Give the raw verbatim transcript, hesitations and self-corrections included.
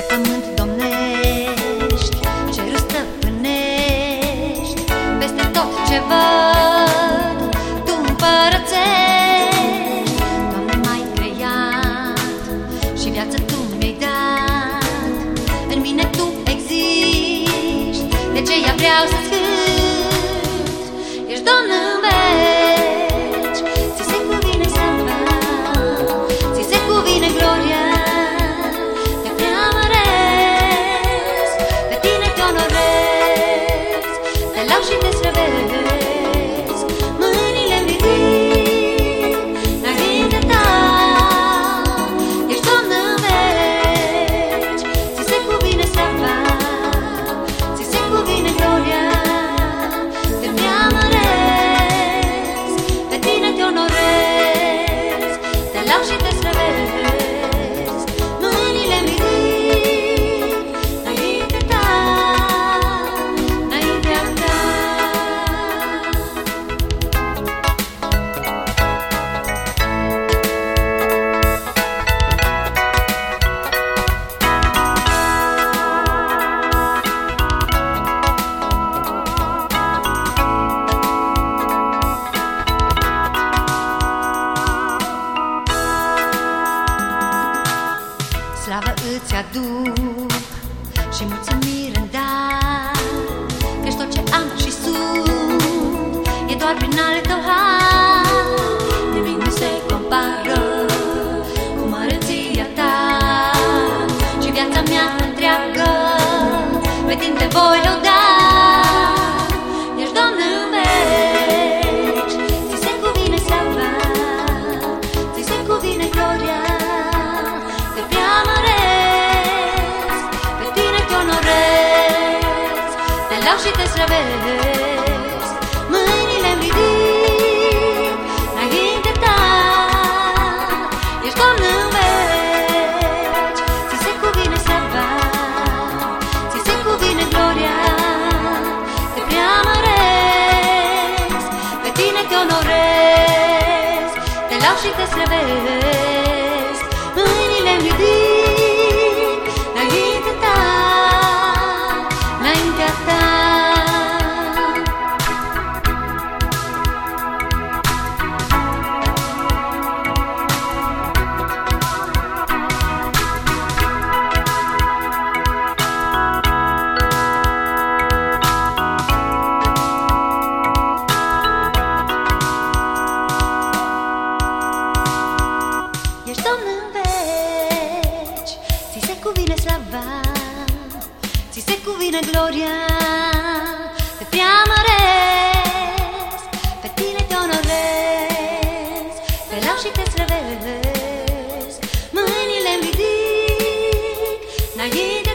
pământ domnești, cerul stăpânești, peste tot ce văd Tu împărățești. Doamne, m-ai creat și viață Tu mi-ai dat, în mine Tu existi, de aceea vreau să-ți cânt. Ești Domn în veci, ți se cuvine slava, ți se cuvine gloria. Și te slăvesc, mâinile-mi ridic înaintea Ta. Ești Domn în veci, ți se cuvine slava, ți se cuvine gloria. Te preamăresc, pe Tine te onorez, te laud și te slăvesc, mâinile-mi ridic înaintea Ta. Slavă îți aduc și mulțumiri în dar, căci tot ce am și sunt e doar prin ale Tău har. Nimic nu se compară cu măreția Ta și viața mea întreagă pe Tine te voi lăuda. Ești Domn în veci, ți se cuvine slava, ți se cuvine gloria. Te preamăresc, pe Tine te onorez, te laud și te slăvesc, mâinile-mi ridic înaintea Ta. Ești Domn în veci, ți se cuvine slava, ți se cuvine gloria. Te preamăresc, pe Tine te onorez, te laud și te slăvesc, mâinile-mi ridic înaintea Ta, înaintea Ta. Ești Domn în veci, ți se cuvine slava, ți se cuvine gloria. Te preamăresc, pe Tine te onorez, te laud și te slăvesc, mâinile-mi ridic înaintea